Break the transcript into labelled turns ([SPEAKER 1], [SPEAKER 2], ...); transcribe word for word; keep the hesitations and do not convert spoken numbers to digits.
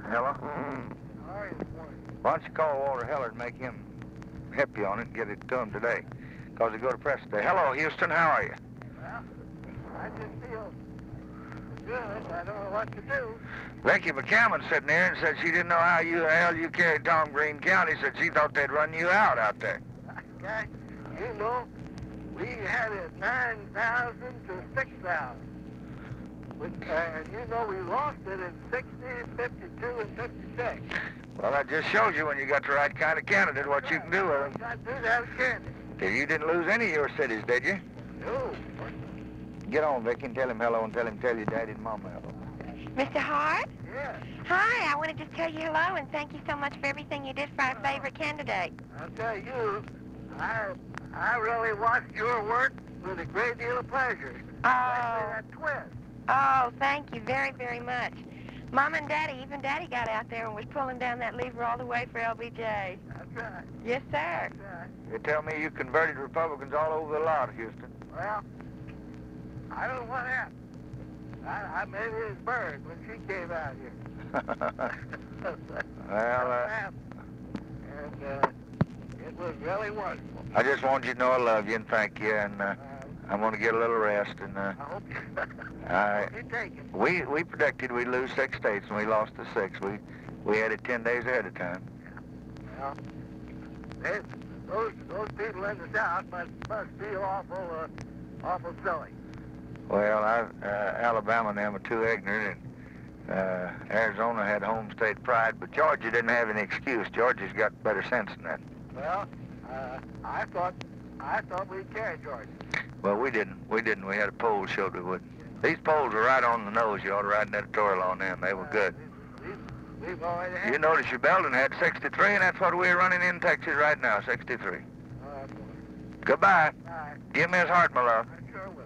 [SPEAKER 1] Hello?
[SPEAKER 2] How are you this morning?
[SPEAKER 1] Why don't you call Walter Heller and make him help you on it and get it to him today? Because he go to press today. Hello, Houston, how are you?
[SPEAKER 2] Well, I just feel good. I don't know what to do.
[SPEAKER 1] Becky McCammon sitting there and said she didn't know how you the hell you carried Tom Green County. Said she thought they'd run you out out there.
[SPEAKER 2] Okay, you know, we had it nine thousand to six thousand. Uh, and you know we lost it in sixty, fifty-two, and fifty-six.
[SPEAKER 1] Well, that just shows you when you got the right kind of candidate what you can do with them.
[SPEAKER 2] I do that again.
[SPEAKER 1] You didn't lose any of your cities, did you?
[SPEAKER 2] No.
[SPEAKER 1] Get on, Vicky, and tell him hello and tell him tell your daddy and mama hello.
[SPEAKER 3] Mister Hart?
[SPEAKER 2] Yes.
[SPEAKER 3] Hi, I want to just tell you hello and thank you so much for everything you did for our favorite candidate.
[SPEAKER 2] I'll tell you, I I really watched your work with a great deal of pleasure.
[SPEAKER 3] Oh.
[SPEAKER 2] Especially that twist.
[SPEAKER 3] Oh, thank you very, very much. Mom and Daddy, even Daddy got out there and was pulling down that lever all the way for L B J.
[SPEAKER 2] That's right.
[SPEAKER 3] Yes, sir.
[SPEAKER 2] That's right.
[SPEAKER 1] You tell me you converted Republicans all over the lot, Houston.
[SPEAKER 2] Well, I don't know what happened. I, I made his bird when she came out here.
[SPEAKER 1] Well, uh,
[SPEAKER 2] and uh, it was really wonderful.
[SPEAKER 1] I just wanted you to know I love you and thank you, and uh,
[SPEAKER 2] Uh,
[SPEAKER 1] I'm going to get a little rest. And uh,
[SPEAKER 2] I hope you,
[SPEAKER 1] I,
[SPEAKER 2] hope you take it.
[SPEAKER 1] we we predicted we'd lose six states, and we lost the six. We we had it ten days ahead of time.
[SPEAKER 2] Well, they, those those people in the South must must feel awful uh, awful silly.
[SPEAKER 1] Well, I, uh, Alabama and them are too ignorant, and uh, Arizona had home state pride, but Georgia didn't have any excuse. Georgia's got better sense than that.
[SPEAKER 2] Well, uh, I thought I thought we'd carry Georgia.
[SPEAKER 1] Well, we didn't. We didn't. We had a poll showed we wouldn't. These polls were right on the nose. You ought to write an editorial on them. They were good.
[SPEAKER 2] Uh, we've, we've already had.
[SPEAKER 1] You notice your Belden had sixty-three, and that's what we're running in Texas right now, sixty-three.
[SPEAKER 2] Uh,
[SPEAKER 1] Goodbye.
[SPEAKER 2] all right.
[SPEAKER 1] Give me his heart, my love.
[SPEAKER 2] I sure will.